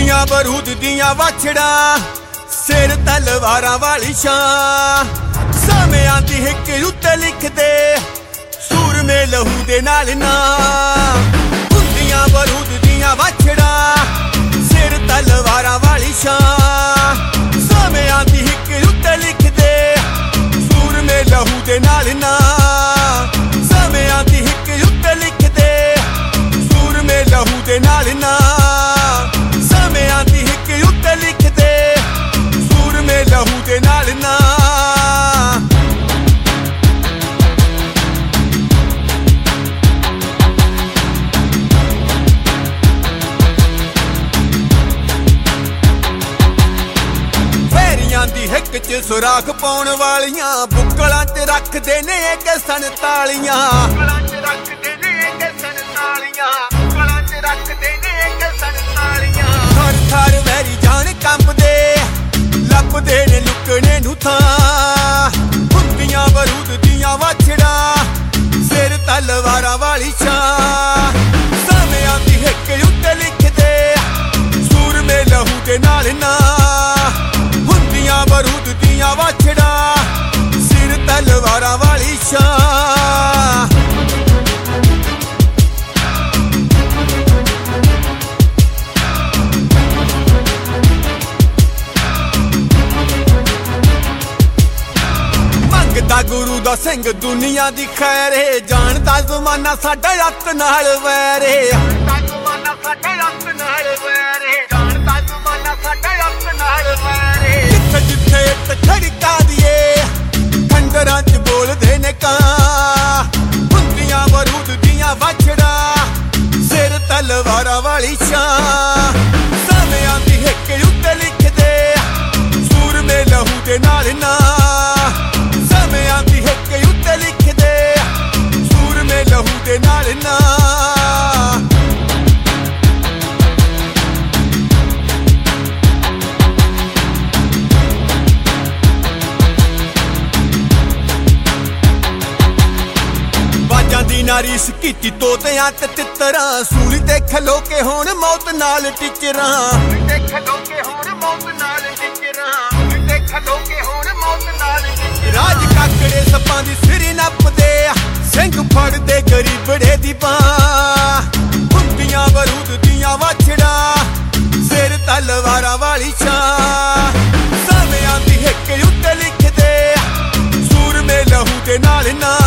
ਹੁੰਦੀਆਂ ਬਰੂਦ ਦੀਆਂ ਵਾਛੜਾਂ, ਸਿਰ ਤਲਵਾਰਾਂ ਵਾਲੀ ਸ਼ਾਂ। ਸਮਿਆਂ ਦੀ ਹਿੱਕ ਉੱਤੇ ਲਿਖਦੇ ਸੂਰਮੇ ਲਹੂ ਦੇ ਨਾਲ ਨਾ। ਹੁੰਦੀਆਂ ਬਰੂਦ ਦੀਆਂ ਵਾਛੜਾਂ, ਸਿਰ ਤਲਵਾਰਾਂ ਵਾਲੀ ਸ਼ਾਂ। ਸਮਿਆਂ ਦੀ ਹਿੱਕ ਉੱਤੇ ਲਿਖਦੇ ਸੂਰਮੇ ਲਹੂ ਦੇ ਨਾਲ ਨਾ। ਸਮਿਆਂ ਦੀ ਹਿੱਕ ਉੱਤੇ ਲਿਖਦੇ ਸੂਰਮੇ ਲਹੂ ਦੇ ਨਾਲ ਨਾ। ਸਮਿਆਂ ਦੀ ਹਿੱਕ ਉੱਤੇ ਲਿਖਦੇ ਸੂਰਮੇ ਲਹੂ ਦੇ ਨਾਲ ਨਾ। ਵੈਰੀਆਂ ਦੀ ਹਿੱਕ 'ਚ ਸੁਰਾਖ ਪਾਉਣ ਵਾਲੀਆਂ, ਬੁੱਕਲਾਂ 'ਚ ਰੱਖਦੇ ਨੇ ਕਿ ਸੰਤਾਲੀਆਂ। ਬੁੱਕਲਾਂ 'ਚ ਰੱਖਦੇ ਨੇ ਕਿ ਸੰਤਾਲੀਆਂ। ਬੁੱਕਲਾਂ 'ਚ ਰੱਖਦੇ ਨੇ ਕਿ ਸੰਤਾਲੀਆਂ। ਥਰ ਥਰ ਵੈਰੀ ਜਾਣ ਕੰਬਦੇ, ਲੱਭਦੇ ਨੇ ਲੁਕਣੇ ਨੂੰ ਥਾਂ। ਹੁੰਦੀਆਂ ਬਰੂਦ ਦੀਆਂ ਵਾਛੜਾਂ, ਸਿਰ ਤਲਵਾਰਾਂ ਵਾਲੀ ਛਾਂ। ਸਮਿਆਂ ਦੀ ਹਿੱਕ ਉੱਤੇ ਲਿਖਦੇ ਸੂਰਮੇ ਲਹੂ ਦੇ ਨਾਲ ਨਾ। ਹੁੰਦੀਆਂ ਬਰੂਦ ਦੀਆਂ ਵਾਛੜਾਂ, ਸਿਰ ਤਲਵਾਰਾਂ ਵਾਲੀ ਛਾਂ। ਮੰਗਦਾ ਗੁਰੂ ਦਾ ਸਿੰਘ ਦੁਨੀਆ ਦੀ ਖੈਰ ਏ, ਜਾਣਦਾ ਜ਼ਮਾਨਾ ਸਾਡਾ ਅੱਤ ਨਾਲ ਵੈਰ ਏ। ਜਾਣਦਾ ਜ਼ਮਾਨਾ ਸਾਡਾ ਅੱਤ ਨਾਲ ਵੈਰ ਏ। ਜਾਣਦਾ ਜ਼ਮਾਨਾ ਸਾਡਾ ਅੱਤ ਨਾਲ ਵੈਰ ਏ। ਜਿੱਥੇ ਜਿੱਥੇ ਇੱਟ ਖੜਕਾ ਦੀਏ, ਖੰਡਰਾਂ 'ਚ ਬੋਲਦੇ ਨੇ ਕਾਂ। ਹੁੰਦੀਆਂ ਬਰੂਦ ਦੀਆਂ ਵਾਛੜਾਂ, ਸਿਰ ਤਲਵਾਰਾਂ ਵਾਲੀ ਛਾਂ। ਸਮਿਆਂ ਦੀ ਹਿੱਕ ਉੱਤੇ ਲਿਖਦੇ ਸੂਰਮੇ ਲਹੂ ਦੇ ਨਾਲ ਨਾ। ਸਮਿਆਂ ਦੀ ਹਿੱਕ ਉੱਤੇ ਲਿਖਦੇ ਸੂਰਮੇ ਲਹੂ ਦੇ ਨਾਲ ਨਾ। ਬਾਜਾਂ ਦੀ ਨਾਰੀਸ ਕੀਤੀ ਤੋਤਿਆਂ ਤੇ ਤਿੱਤਰਾਂ, ਸੂਲੀ ਤੇ ਖਲੋ ਕੇ ਹੁਣ ਮੌਤ ਨਾਲ ਟਿਚਰਾਂ। ਤੇ ਖਲੋ ਕੇ ਹੁਣ ਮੌਤ ਨਾਲ ਟਿਚਰਾਂ। ਤੇ ਖਲੋ ਕੇ ਹੁਣ ਮੌਤ ਨਾਲ ਟਿਚਰਾਂ। ਰਾਜ ਕਾਕੜੇ ਸੱਪਾਂ ਦੀ ਸਿਰ ਨੱਪਦੇ, ਸਿੰਘ ਫੜਦੇ ਗਰੀਬੜੇ ਦੀ ਬਾਂਹ। ਹੁੰਦੀਆਂ ਬਰੂਦ ਦੀਆਂ ਵਾਛੜਾਂ, ਸਿਰ ਤਲਵਾਰਾਂ ਵਾਲੀ ਛਾਂ। ਸਮਿਆਂ ਦੀ ਹਿੱਕ ਉੱਤੇ ਲਿਖਦੇ ਸੂਰਮੇ ਲਹੂ ਦੇ ਨਾਲ ਨਾ।